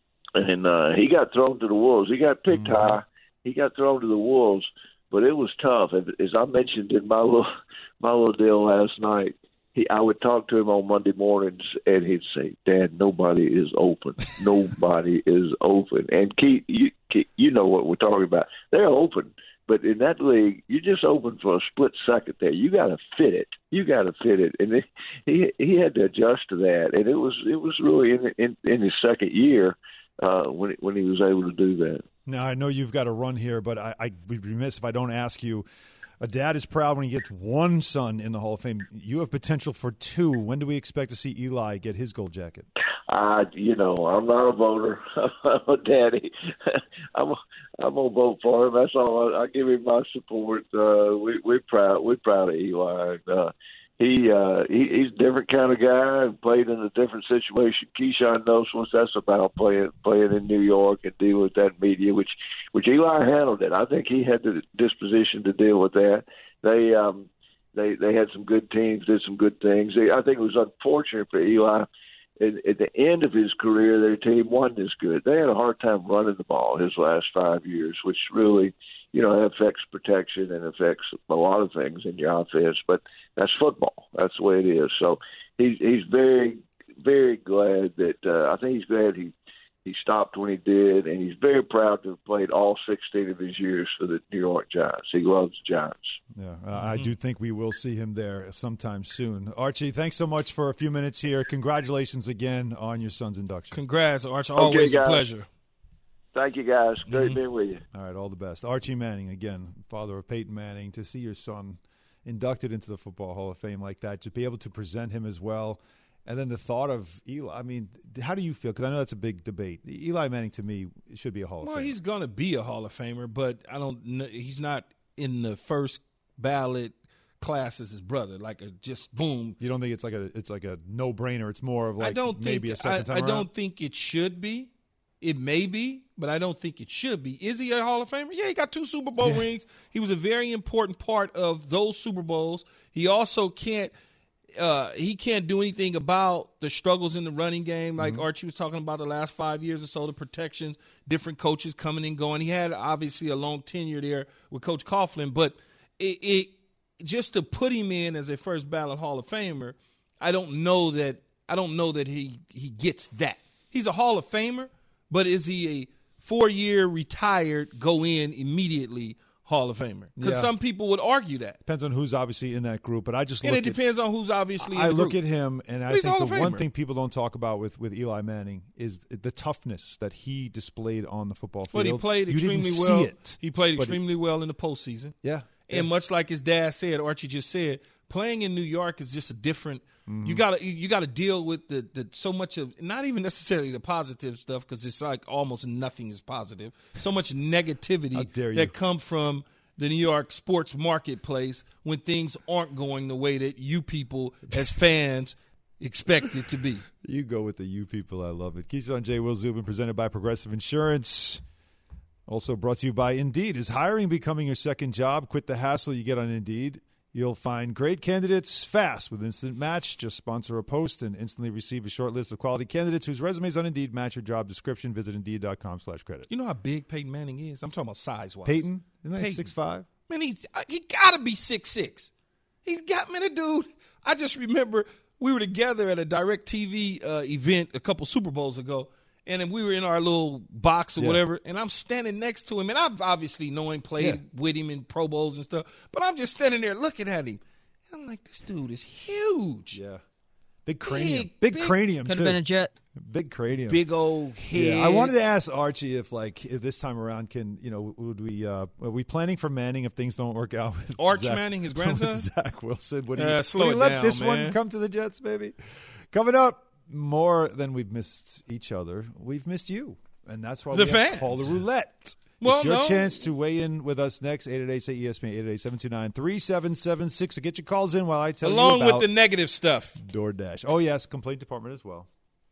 Speaker 10: and uh, he got thrown to the wolves. He got picked mm-hmm. high. He got thrown to the wolves, but it was tough. As I mentioned in my little my little deal last night, he I would talk to him on Monday mornings, and he'd say, "Dad, nobody is open. Nobody is open." And Keith, you Keith, you know what we're talking about. They're open, but in that league, you're just open for a split second. There, you got to fit it. You got to fit it, and he he had to adjust to that. And it was it was really in in, in his second year uh, when when he was able to do that.
Speaker 2: Now, I know you've got to run here, but I, I'd be remiss if I don't ask you. A dad is proud when he gets one son in the Hall of Fame. You have potential for two. When do we expect to see Eli get his gold jacket?
Speaker 10: Uh, you know, I'm not a voter. I'm a daddy. I'm I'm gonna vote for him. That's all. I, I give him my support. Uh, we we're proud. We're proud of Eli. Uh, he uh, he he's a different kind of guy and played in a different situation. Keyshawn knows what that's about, playing playing in New York and dealing with that media, which which Eli handled it. I think he had the disposition to deal with that. They um they they had some good teams, did some good things. They, I think it was unfortunate for Eli. At, at the end of his career, their team wasn't as good. They had a hard time running the ball his last five years, which really, you know, affects protection and affects a lot of things in your offense. But that's football. That's the way it is. So he's he's very, very glad that uh, I think he's glad he he stopped when he did, and he's very proud to have played all sixteen of his years for the New York Giants. He loves Giants.
Speaker 2: Yeah, uh, mm-hmm. I do think we will see him there sometime soon. Archie, thanks so much for a few minutes here. Congratulations again on your son's induction.
Speaker 3: Congrats, Archie. Always
Speaker 10: okay,
Speaker 3: a pleasure.
Speaker 10: Thank you, guys. Great
Speaker 3: mm-hmm.
Speaker 10: being with you.
Speaker 2: All right, all the best. Archie Manning, again, father of Peyton Manning, to see your son inducted into the Football Hall of Fame like that, to be able to present him as well. And then the thought of Eli, I mean, how do you feel? Because I know that's a big debate. Eli Manning, to me, should be a Hall of
Speaker 3: well,
Speaker 2: Famer.
Speaker 3: Well, he's going to be a Hall of Famer, but I don't. He's not in the first ballot class as his brother. Like a just boom.
Speaker 2: You don't think it's like a it's like a no brainer? It's more of like
Speaker 3: I don't
Speaker 2: maybe
Speaker 3: think,
Speaker 2: a second time
Speaker 3: I, I
Speaker 2: around?
Speaker 3: don't think it should be. It may be, but I don't think it should be. Is he a Hall of Famer? Yeah, he got two Super Bowl
Speaker 2: yeah.
Speaker 3: rings. He was a very important part of those Super Bowls. He also can't. Uh, he can't do anything about the struggles in the running game, like mm-hmm. Archie was talking about the last five years or so, the protections, different coaches coming and going. He had obviously a long tenure there with Coach Coughlin, but it, it just to put him in as a first ballot Hall of Famer, I don't know that I don't know that he he gets that. He's a Hall of Famer, but is he a four-year retired, go in immediately Hall of Famer? Because
Speaker 2: yeah.
Speaker 3: some people would argue that.
Speaker 2: Depends on who's obviously in that group, but I just
Speaker 3: and
Speaker 2: look
Speaker 3: it depends
Speaker 2: at,
Speaker 3: on who's obviously in
Speaker 2: I
Speaker 3: the
Speaker 2: look
Speaker 3: group.
Speaker 2: at him, and
Speaker 3: but
Speaker 2: I think the one
Speaker 3: Famer.
Speaker 2: thing people don't talk about with, with Eli Manning is the toughness that he displayed on the football field.
Speaker 3: But he played
Speaker 2: you
Speaker 3: extremely
Speaker 2: didn't
Speaker 3: well.
Speaker 2: See it,
Speaker 3: he played
Speaker 2: but
Speaker 3: extremely
Speaker 2: it,
Speaker 3: well in the postseason.
Speaker 2: Yeah.
Speaker 3: And
Speaker 2: yeah.
Speaker 3: much like his dad said, Archie just said, playing in New York is just a different. Mm-hmm. You got to you got to deal with the, the so much of not even necessarily the positive stuff, because it's like almost nothing is positive. So much negativity that come from the New York sports marketplace when things aren't going the way that you people as fans expect it to be.
Speaker 2: You go with the you people. I love it. Keyshawn, J. Will Zubin, presented by Progressive Insurance. Also brought to you by Indeed. Is hiring becoming your second job? Quit the hassle you get on Indeed. You'll find great candidates fast with Instant Match. Just sponsor a post and instantly receive a short list of quality candidates whose resumes on Indeed match your job description. Visit Indeed.com slash credit.
Speaker 3: You know how big Peyton Manning is? I'm talking about size-wise.
Speaker 2: Peyton? Isn't that six five?
Speaker 3: Man, he, he got to be six six. He's got me, the dude. I just remember we were together at a DirecTV uh, event a couple Super Bowls ago, and then we were in our little box or yeah. whatever, and I'm standing next to him, and I've obviously know him, played yeah. with him in Pro Bowls and stuff, but I'm just standing there looking at him. And I'm like, this dude is huge.
Speaker 2: Yeah. Big cranium.
Speaker 3: Big,
Speaker 2: big,
Speaker 3: big
Speaker 2: cranium,
Speaker 11: Could
Speaker 2: too.
Speaker 11: have been a jet.
Speaker 2: Big cranium.
Speaker 3: Big old head.
Speaker 2: Yeah, I wanted to ask Archie if, like, if this time around, can, you know, would we, uh, are we planning for Manning if things don't work out with
Speaker 3: Arch
Speaker 2: Zach,
Speaker 3: Manning, his grandson?
Speaker 2: with Zach Wilson. Would he,
Speaker 3: uh, slow
Speaker 2: would he
Speaker 3: it
Speaker 2: let
Speaker 3: down,
Speaker 2: this
Speaker 3: man.
Speaker 2: one come to the Jets, baby? Coming up, more than we've missed each other, we've missed you. And that's why
Speaker 3: the
Speaker 2: we
Speaker 3: fans.
Speaker 2: have Call the Roulette.
Speaker 3: Well,
Speaker 2: it's your
Speaker 3: no.
Speaker 2: chance to weigh in with us next. eight eight eight, say E S P N, eight eight eight, seven two nine, three seven seven six. So get your calls in while I tell
Speaker 3: Along
Speaker 2: you about
Speaker 3: with the negative stuff.
Speaker 2: DoorDash. Oh, yes, complaint department as well.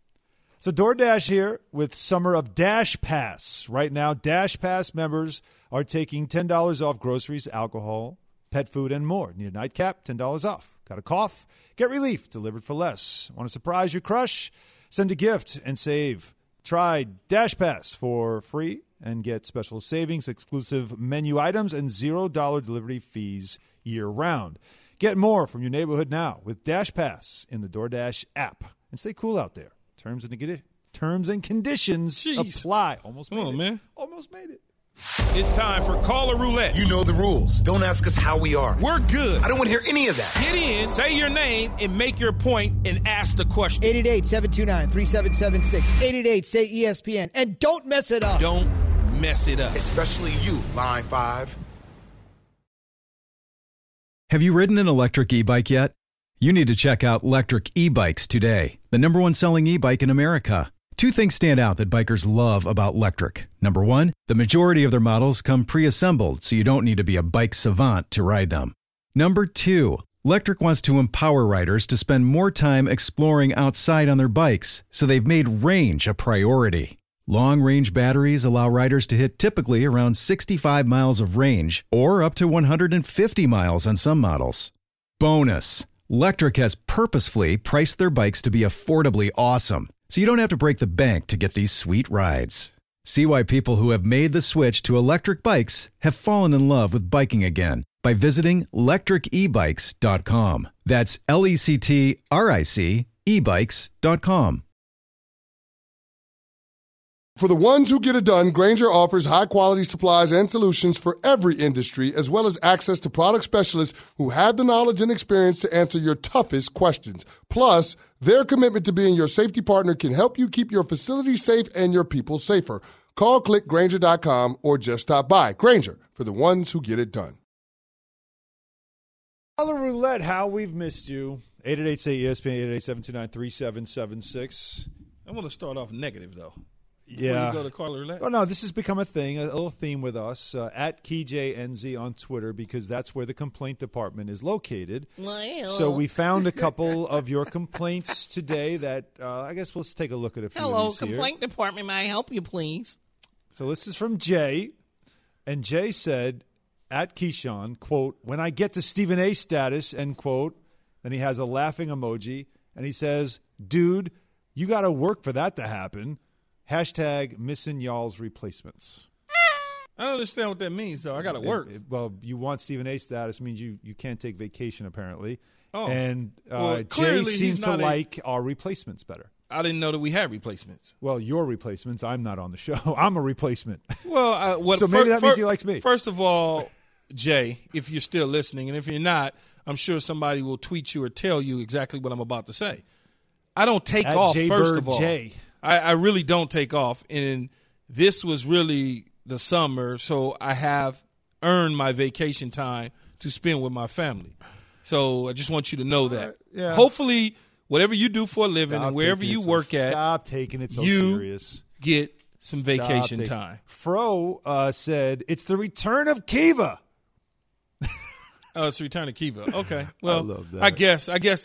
Speaker 2: So DoorDash here with Summer of Dash Pass. Right now, Dash Pass members are taking ten dollars off groceries, alcohol, pet food, and more. Need a nightcap? ten dollars off. Got a cough? Get relief delivered for less. Want to surprise your crush? Send a gift and save. Try Dash Pass for free and get special savings, exclusive menu items, and zero dollars delivery fees year-round. Get more from your neighborhood now with Dash Pass in the DoorDash app. And stay cool out there. Terms and, condi- terms and conditions
Speaker 3: Jeez.
Speaker 2: apply. Almost made
Speaker 3: Come on,
Speaker 2: it.
Speaker 3: man.
Speaker 2: Almost made it.
Speaker 3: It's time for Caller Roulette.
Speaker 12: You know the rules. Don't ask us how we are.
Speaker 3: We're good.
Speaker 12: I don't want to hear any of that.
Speaker 3: Get in, say your name, and make your point and ask the question.
Speaker 13: eight eight eight, seven two nine, three seven seven six. eight eight eight, say E S P N. And don't mess it up.
Speaker 3: Don't mess it up.
Speaker 12: Especially you, Line five.
Speaker 14: Have you ridden an electric e-bike yet? You need to check out Lectric E-Bikes today, the number one selling e-bike in America. Two things stand out that bikers love about Lectric. Number one, the majority of their models come pre-assembled, so you don't need to be a bike savant to ride them. Number two, Lectric wants to empower riders to spend more time exploring outside on their bikes, so they've made range a priority. Long-range batteries allow riders to hit typically around sixty-five miles of range, or up to one hundred fifty miles on some models. Bonus, Lectric has purposefully priced their bikes to be affordably awesome, so you don't have to break the bank to get these sweet rides. See why people who have made the switch to electric bikes have fallen in love with biking again by visiting lectric e bikes dot com. That's L E C T R I C e bikes dot com.
Speaker 8: For the ones who get it done, Grainger offers high-quality supplies and solutions for every industry, as well as access to product specialists who have the knowledge and experience to answer your toughest questions. Plus, their commitment to being your safety partner can help you keep your facility safe and your people safer. Call, click Grainger dot com, or just stop by. Grainger, for the ones who get it done.
Speaker 2: Caller Roulette, how we've missed you. eight eight eight, say E S P N, eight eight eight, seven two nine, three seven seven six.
Speaker 3: I want to start off negative, though.
Speaker 2: Yeah.
Speaker 3: You go to Caller Roulette?
Speaker 2: Oh, no, this has become a thing, a little theme with us, uh, at K J N Z on Twitter, because that's where the complaint department is located.
Speaker 15: Well.
Speaker 2: So we found a couple of your complaints today that uh, I guess let's take a look at a few
Speaker 15: Hello,
Speaker 2: of these
Speaker 15: complaint
Speaker 2: here.
Speaker 15: department. May I help you, please?
Speaker 2: So this is from Jay, and Jay said, at Keyshawn, quote, when I get to Stephen A status, end quote, then he has a laughing emoji, and he says, dude, you got to work for that to happen. Hashtag missing y'all's replacements.
Speaker 3: I don't understand what that means, though. I got to work.
Speaker 2: It, it, well, you want Stephen A status means you, you can't take vacation, apparently.
Speaker 3: Oh.
Speaker 2: And uh,
Speaker 3: Well,
Speaker 2: Jay
Speaker 3: clearly
Speaker 2: seems
Speaker 3: he's
Speaker 2: to
Speaker 3: not a-
Speaker 2: like our replacements better.
Speaker 3: I didn't know that we had replacements.
Speaker 2: Well, your replacements. I'm not on the show. I'm a replacement.
Speaker 3: Well, uh, what,
Speaker 2: so maybe
Speaker 3: fir-
Speaker 2: that means
Speaker 3: fir-
Speaker 2: he likes me.
Speaker 3: First of all, Jay, if you're still listening, and if you're not, I'm sure somebody will tweet you or tell you exactly what I'm about to say. I don't take
Speaker 2: At
Speaker 3: off,
Speaker 2: Jay
Speaker 3: first
Speaker 2: Bird
Speaker 3: of all.
Speaker 2: Jay.
Speaker 3: I, I really don't take off. And this was really the summer, so I have earned my vacation time to spend with my family. So I just want you to know that.
Speaker 2: Right, yeah.
Speaker 3: Hopefully, whatever you do for a living
Speaker 2: Stop
Speaker 3: and wherever
Speaker 2: taking
Speaker 3: you
Speaker 2: it so-
Speaker 3: work at,
Speaker 2: Stop taking it so
Speaker 3: you
Speaker 2: serious.
Speaker 3: get some
Speaker 2: Stop
Speaker 3: vacation
Speaker 2: taking-
Speaker 3: time.
Speaker 2: Fro uh, said, it's the return of Kiva.
Speaker 3: Oh, it's Return of Kiva. Okay. Well,
Speaker 2: I love that.
Speaker 3: I guess. I guess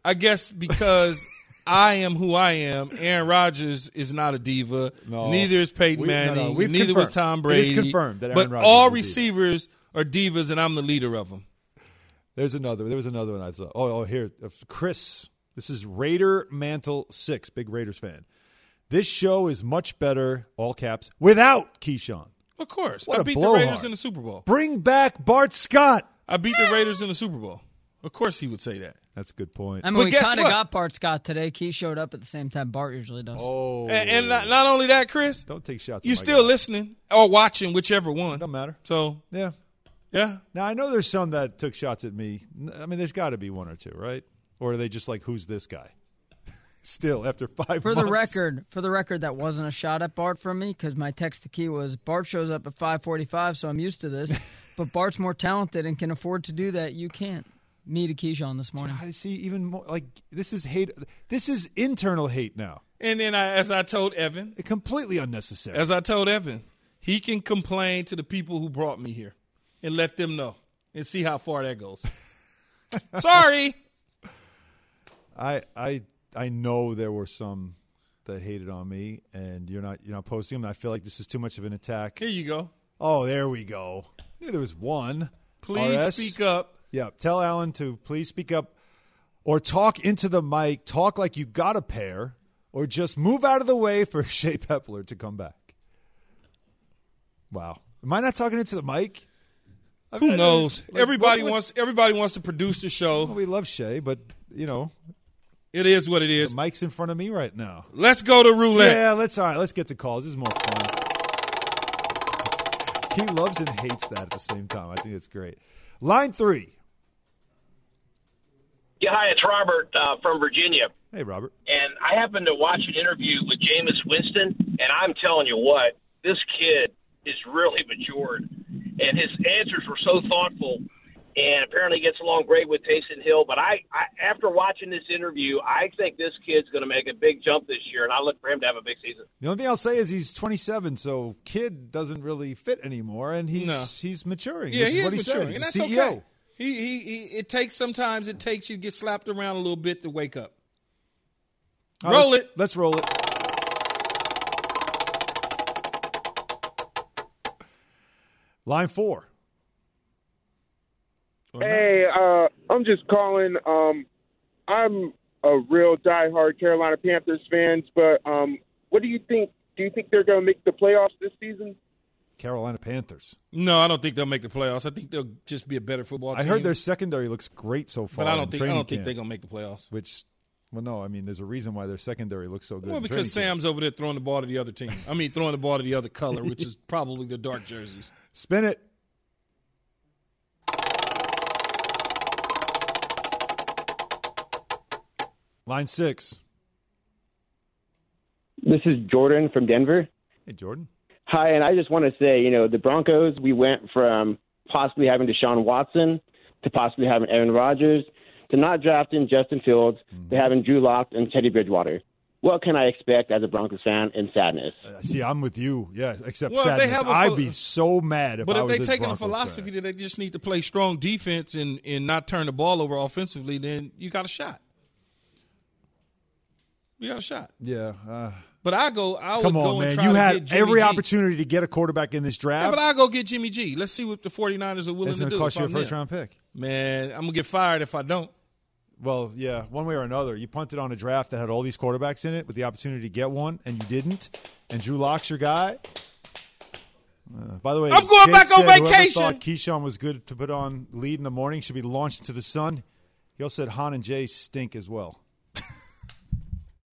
Speaker 3: I guess because I am who I am, Aaron Rodgers is not a diva.
Speaker 2: No.
Speaker 3: Neither is Peyton
Speaker 2: We- no, no,
Speaker 3: Manning.
Speaker 2: we've
Speaker 3: Neither was
Speaker 2: confirmed.
Speaker 3: Tom
Speaker 2: It
Speaker 3: Brady.
Speaker 2: is confirmed that Aaron
Speaker 3: but
Speaker 2: Rodgers
Speaker 3: all
Speaker 2: is a diva.
Speaker 3: receivers are divas, and I'm the leader of them.
Speaker 2: There's another. There was another one I saw. Oh, oh, here, Uh, Chris. This is Raider Mantle Six, big Raiders fan. This show is much better, all caps, without Keyshawn.
Speaker 3: Of course.
Speaker 2: What
Speaker 3: I
Speaker 2: a
Speaker 3: beat the
Speaker 2: blowhard.
Speaker 3: Raiders in the Super Bowl.
Speaker 2: Bring back Bart Scott.
Speaker 3: I beat the Raiders in the Super Bowl. Of course he would say that.
Speaker 2: That's a good point.
Speaker 11: I mean,
Speaker 3: But
Speaker 11: we
Speaker 3: guess
Speaker 11: kind of
Speaker 3: what?
Speaker 11: got Bart Scott today. Key showed up at the same time Bart usually does.
Speaker 2: Oh,
Speaker 3: And, and not, not only that, Chris,
Speaker 2: don't take shots.
Speaker 3: you're
Speaker 2: at my
Speaker 3: still
Speaker 2: guy.
Speaker 3: listening or watching, whichever one.
Speaker 2: Don't matter.
Speaker 3: So,
Speaker 2: Yeah.
Speaker 3: yeah.
Speaker 2: Now I know there's some that took shots at me. I mean, there's got to be one or two, right? Or are they just like, who's this guy? Still, after five
Speaker 11: For
Speaker 2: months.
Speaker 11: the record, for the record, that wasn't a shot at Bart from me because my text to Key was Bart shows up at five forty-five, so I'm used to this. But Bart's more talented and can afford to do that. You can't. Me to Keyshawn this morning.
Speaker 2: I see even more like this is hate. This is internal hate now.
Speaker 3: And then, I, as I told Evan,
Speaker 2: Completely unnecessary.
Speaker 3: as I told Evan, he can complain to the people who brought me here and let them know and see how far that goes. Sorry.
Speaker 2: I I I know there were some that hated on me, and you're not you're not posting them. I feel like this is too much of an attack.
Speaker 3: Here you go.
Speaker 2: Oh, there we go. Yeah, there was one.
Speaker 3: Please
Speaker 2: R S.
Speaker 3: speak up.
Speaker 2: Yeah, tell Alan to please speak up, or talk into the mic. Talk like you got a pair, or just move out of the way for Shea Pepler to come back. Wow, am I not talking into the mic? I
Speaker 3: Who
Speaker 2: mean,
Speaker 3: knows?
Speaker 2: like,
Speaker 3: everybody
Speaker 2: what-
Speaker 3: wants everybody wants to produce the show.
Speaker 2: Well, we love Shea, but you know,
Speaker 3: It is what it is.
Speaker 2: the mic's in front of me right now.
Speaker 3: Let's go to roulette.
Speaker 2: Yeah, let's all right. Let's get to calls. This is more fun. He loves and hates that at the same time. I think it's great. Line three.
Speaker 15: Yeah, hi, it's Robert uh, from Virginia.
Speaker 2: Hey, Robert.
Speaker 15: And I happened to watch an interview with Jameis Winston, and I'm telling you what, this kid is really matured. And his answers were so thoughtful, and apparently gets along great with Taysom Hill. But I, I, after watching this interview, I think this kid's going to make a big jump this year, and I look for him to have a big season.
Speaker 2: The only thing I'll say is he's twenty-seven, so kid doesn't really fit anymore, and he's
Speaker 3: No.
Speaker 2: he's maturing.
Speaker 3: Yeah,
Speaker 2: which
Speaker 3: he
Speaker 2: is
Speaker 3: is
Speaker 2: what he
Speaker 3: maturing,
Speaker 2: said.
Speaker 3: and
Speaker 2: He's
Speaker 3: that's
Speaker 2: a C E O.
Speaker 3: okay. He, he, he, it takes sometimes it takes you to get slapped around a little bit to wake up.
Speaker 2: All right,
Speaker 3: Roll
Speaker 2: let's-
Speaker 3: it.
Speaker 2: Let's roll it. Line four.
Speaker 16: Hey, uh, I'm just calling. Um, I'm a real diehard Carolina Panthers fans, but um, what do you think? Do you think they're going to make the playoffs this season?
Speaker 2: Carolina Panthers.
Speaker 3: No, I don't think they'll make the playoffs. I think they'll just be a better football
Speaker 2: I
Speaker 3: team.
Speaker 2: heard their secondary looks great so far.
Speaker 3: But I
Speaker 2: in
Speaker 3: don't think I
Speaker 2: training
Speaker 3: don't think
Speaker 2: camp,
Speaker 3: they're gonna make the playoffs.
Speaker 2: Which, well, no, I mean, there's a reason why their secondary looks so good.
Speaker 3: Well,
Speaker 2: in
Speaker 3: because
Speaker 2: training camp.
Speaker 3: Sam's over there throwing the ball to the other team. I mean, throwing the ball to the other color, which is probably the dark jerseys.
Speaker 2: Spin it. Line six.
Speaker 17: This is Jordan from Denver.
Speaker 2: Hey, Jordan.
Speaker 17: Hi, and I just want to say, you know, the Broncos, we went from possibly having Deshaun Watson to possibly having Aaron Rodgers to not drafting Justin Fields
Speaker 2: Mm-hmm.
Speaker 17: to having Drew Lock and Teddy Bridgewater. What can I expect as a Broncos fan in sadness?
Speaker 2: Uh, see, I'm with you. Yeah, except
Speaker 3: Well, if they
Speaker 2: sadness.
Speaker 3: have a
Speaker 2: I'd
Speaker 3: phil-
Speaker 2: be so mad if
Speaker 3: But
Speaker 2: I
Speaker 3: if
Speaker 2: was
Speaker 3: they're
Speaker 2: a
Speaker 3: taking a
Speaker 2: Broncos
Speaker 3: philosophy
Speaker 2: fan.
Speaker 3: that they just need to play strong defense and, and not turn the ball over offensively, then you got a shot. You got a shot.
Speaker 2: Yeah. Uh,
Speaker 3: But I go. I
Speaker 2: come
Speaker 3: would go
Speaker 2: on,
Speaker 3: and
Speaker 2: man.
Speaker 3: try
Speaker 2: You
Speaker 3: to
Speaker 2: had
Speaker 3: get Jimmy
Speaker 2: every
Speaker 3: G.
Speaker 2: opportunity to get a quarterback in this
Speaker 3: Yeah,
Speaker 2: draft.
Speaker 3: but I go get Jimmy G. Let's see what the 49ers are willing
Speaker 2: It's
Speaker 3: to
Speaker 2: going
Speaker 3: do.
Speaker 2: to cost
Speaker 3: if
Speaker 2: you a
Speaker 3: I'm
Speaker 2: first
Speaker 3: them.
Speaker 2: round pick.
Speaker 3: Man, I'm gonna get fired if I don't.
Speaker 2: Well, yeah, one way or another. You punted on a draft that had all these quarterbacks in it with the opportunity to get one, and you didn't. And Drew Lock's your guy. Uh, by the way,
Speaker 3: I'm going
Speaker 2: Jake
Speaker 3: back on
Speaker 2: said whoever
Speaker 3: vacation.
Speaker 2: thought Keyshawn was good to put on lead in the morning should be launched into the sun. He also said Han and Jay stink as well.